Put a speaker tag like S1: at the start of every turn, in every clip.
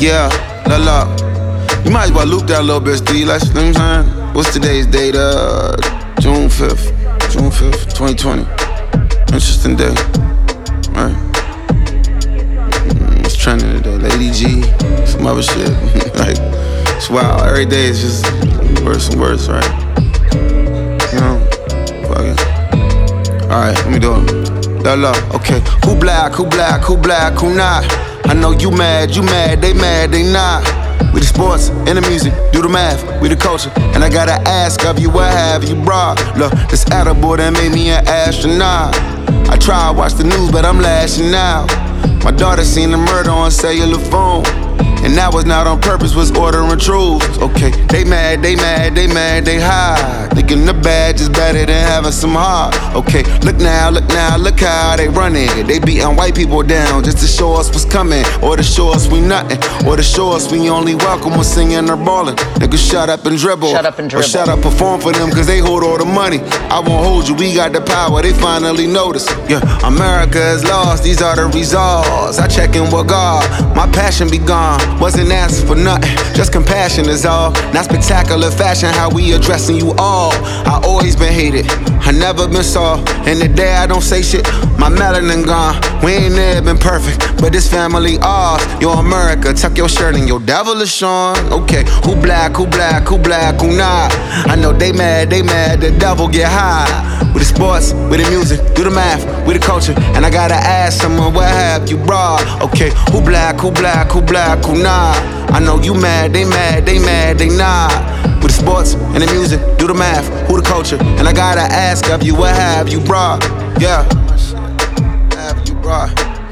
S1: Yeah, la. You might as well loop that a little bit, Steve. Like, you know what I'm saying? What's today's date? June 5th, 2020. Interesting day. Right. It's trending today. Lady G, some other shit. Like, it's wild. Every day is just worse and worse, right? You know? Fuck it. Alright, let me do it. La, okay. Who black, who not? I know you mad, they mad, they not. We the sports and the music, do the math, we the culture. And I gotta ask of you, what have you brought? Look, this attaboy that made me an astronaut. I try to watch the news, but I'm lashing out. My daughter seen the murder on cellular phone, and that was not on purpose, was ordering troops. Okay, they mad, they high. Thinking the badge is better than having some heart. Okay, look now, look how they run it. They beating white people down just to show us what's coming, or to show us we nothing, or to show us we only welcome when singing or balling. Niggas shut up and dribble. Or shut up, perform for them, cause they hold all the money. I won't hold you, we got the power, they finally notice. Yeah, America is lost, these are the results. I check in with God, my passion be gone. Wasn't asking for nothing, just compassion is all. Not spectacular fashion, how we addressing you all. I always been hated, I never been soft. And the day I don't say shit, my melanin gone. We ain't never been perfect, but this family ours. Yo, America, tuck your shirt and your devil is showing. Okay, who black, who not? I know they mad, the devil get high. With the sports, with the music, do the math, with the culture. And I gotta ask someone, what have you brought? Okay, who black, who not? I know you mad, they not. With the sports and the music, do the math, who the culture. And I gotta ask of you, what have you brought? Yeah, have you brought?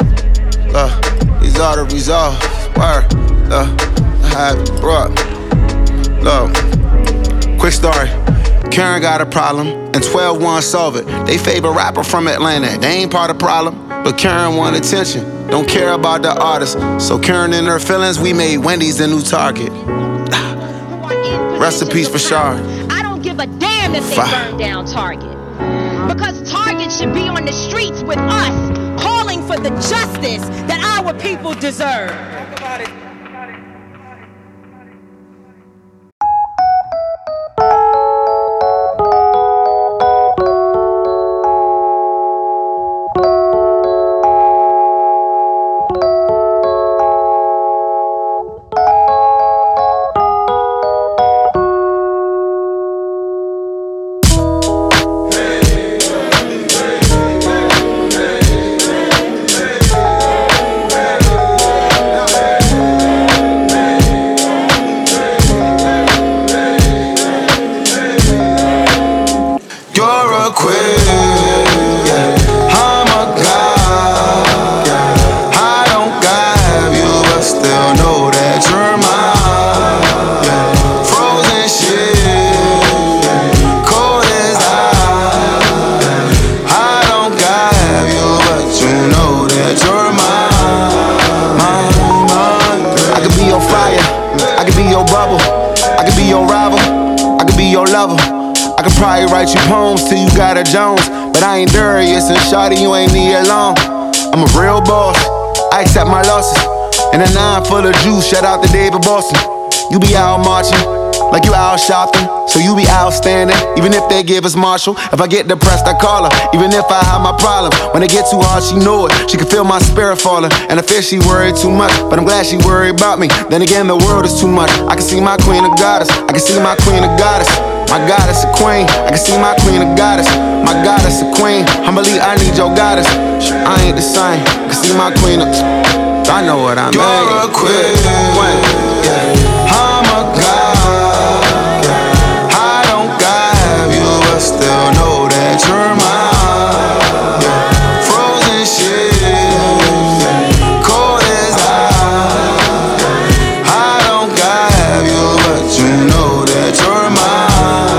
S1: These are the results. Word, have you brought? Look, quick story. Karen got a problem, and 12 wanna solve it. They favorite rapper from Atlanta, they ain't part of the problem, but Karen want attention, don't care about the artist. So Karen and her feelings, we made Wendy's the new target. Rest in peace for Shard.
S2: I don't give a damn if they burn down Target, because Target should be on the streets with us, calling for the justice that our people deserve. Talk about it.
S1: I could probably write you poems till you got a Jones, but I ain't Darius and shawty, you ain't need alone. I'm a real boss, I accept my losses. And a 9 full of juice, shout out to David Boston. You be out marching, like you out shopping, so you be outstanding, even if they give us Marshall. If I get depressed, I call her, even if I have my problems. When it get too hard, she know it, she can feel my spirit falling. And I fear she worried too much, but I'm glad she worried about me. Then again, the world is too much. I can see my queen of goddess, I can see my queen of goddess. My goddess a queen, I can see my queen a goddess. My goddess a queen, humbly I need your goddess. I ain't the same, I can see my queen of, I know what I mean.
S3: You're a queen, I'm a god. I don't got you, but still know that you're mine. Frozen shit, cold as ice. I don't got you, but you know that you're mine.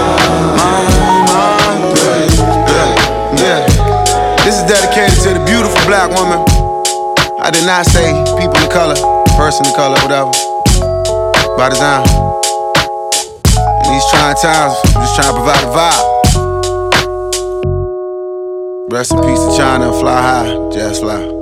S1: This is dedicated to the beautiful black woman. I did not say people of color, person of color, whatever. By design. In these trying times, I'm just trying to provide a vibe. Rest in peace to China and fly high, jazz fly.